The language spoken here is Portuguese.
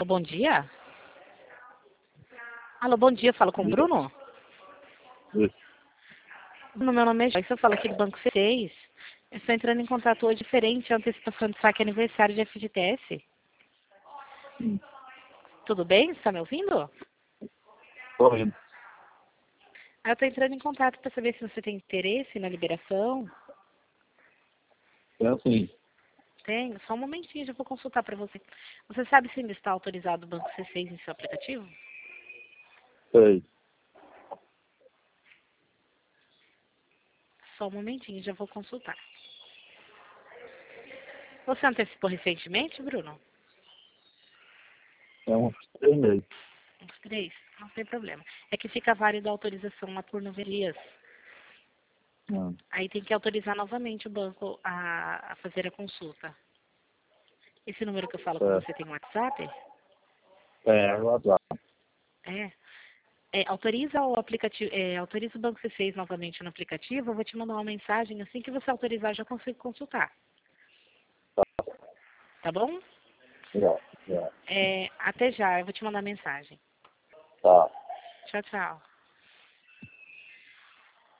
bom dia. Alô, bom dia, falo com o Bruno? Isso. Bruno, meu nome é Joyce, eu falo aqui do Banco C6. Eu estou entrando em contato hoje diferente, a antecipação de saque aniversário de FGTS. Tudo bem? Você está me ouvindo? Tô indo. Eu estou entrando em contato para saber se você tem interesse na liberação. É assim. Tem? Só um momentinho, já vou consultar para você. Você sabe se ainda está autorizado o Banco C6 em seu aplicativo? Sei. Só um momentinho, já vou consultar. Você antecipou recentemente, Bruno? É uns 3 meses. Uns 3? Não tem problema. É que fica válida a autorização lá por 9 dias. Ah, Aí tem que autorizar novamente o banco a fazer a consulta. Esse número que eu falo com você tem um WhatsApp? é, WhatsApp. É. Autoriza o aplicativo, autoriza o Banco C6 novamente no aplicativo, eu vou te mandar uma mensagem, assim que você autorizar, eu já consigo consultar. Tá bom? Já, já. Até já, eu vou te mandar mensagem. Tá. Tchau, tchau.